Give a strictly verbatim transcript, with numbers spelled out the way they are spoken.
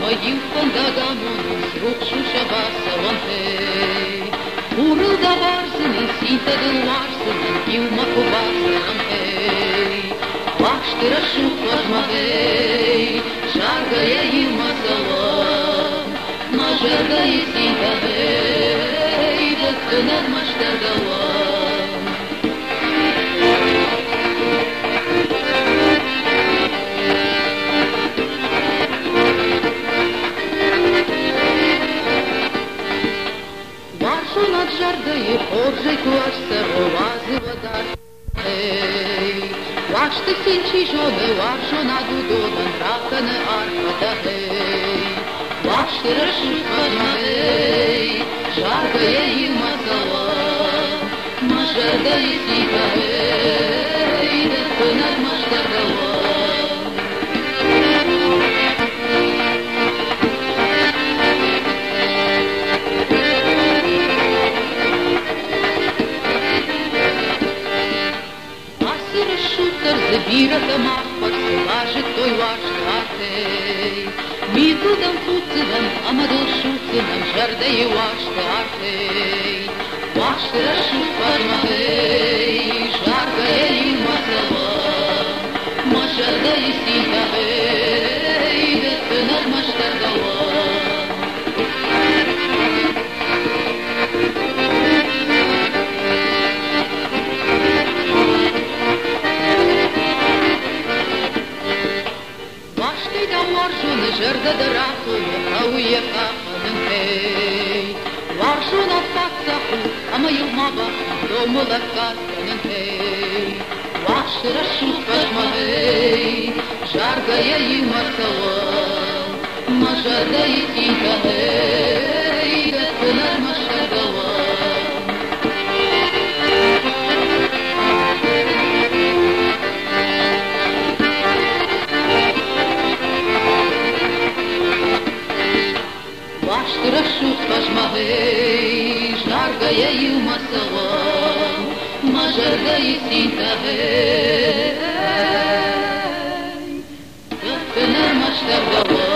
Moim fandagamonim sruxu shabasa lampei. Urul da varzinin, sinta de larzinin, e uma covassa lampei. Baștera șufaș mahei, șarga e ima salam. Ma jarga e sinta hei, de tânăr mă ștergalam. Над жардою Божий клашся, овази вода. Ей, плачте сінчі жони, вашу наду додан, рака не арка, гей. Плачте решука гей, жаркає їм мазала, мажеда і сіка, гей, де спинать маштардала. Zbira da mahpa, se laže toj vaštatej. Mi budam pucedan, amadol šucedan, žarda je vaštatej. Vaštera šupaš mahej, žarga je ima zala. Ma žarda je sinta hej, da se nad maštardala. Žarda da rahuje, hauje kahadan hej. Vašu na facahu, ama ilmaba, domula kaskadan hej. Vaštera šupaš mahej, žarga je ima salam. Ma žarda je sinta hej, da se nad maštardala. Vaštera šupaš mahej, žarga je ima salam. Ma žarga je sinta hej, da se nad maštardala.